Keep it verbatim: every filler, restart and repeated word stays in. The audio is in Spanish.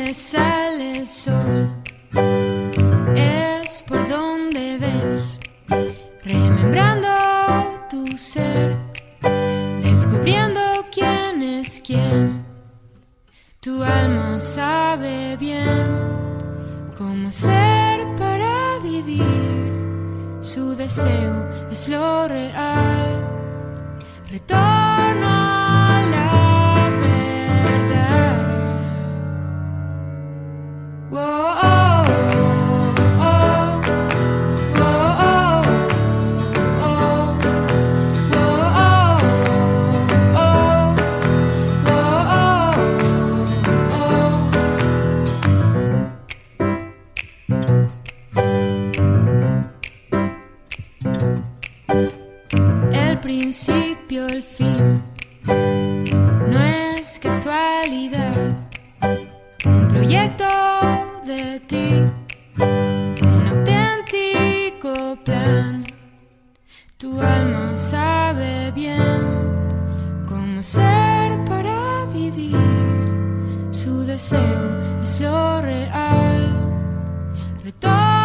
donde sale el sol, es por donde ves, remembrando tu ser, descubriendo quién es quién. Tu alma sabe bien cómo ser para vivir, su deseo es lo real, retorno a la verdad. Whoa, oh, oh, oh, oh, oh, oh, oh. El principio, el fin, no es casualidad, un proyecto de ti, un auténtico plan. Tu alma sabe bien cómo ser para vivir, su deseo es lo real, retorno